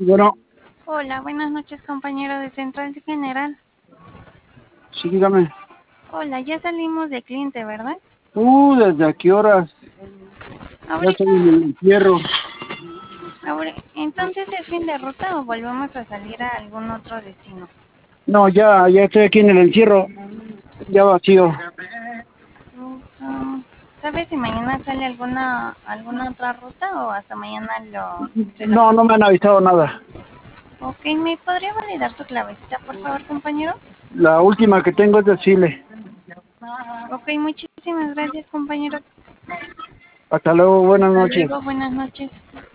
Bueno, Hola, buenas noches, compañero de Central General. sí, dígame. Hola, ya salimos de cliente, ¿verdad? ¿Desde a qué horas? Ya Ahorita, estoy en el entierro. entonces es fin de ruta o volvemos a salir a algún otro destino. No, ya estoy aquí en el encierro. Ya vacío. Ruta. ¿Sabes si mañana sale alguna otra ruta o hasta mañana se lo... No, no me han avisado nada. Ok, ¿me podría validar su clavecita, por favor, compañero? La última que tengo es de Chile. Ok, muchísimas gracias, compañero. Hasta luego, buenas Hasta noches. luego, buenas noches.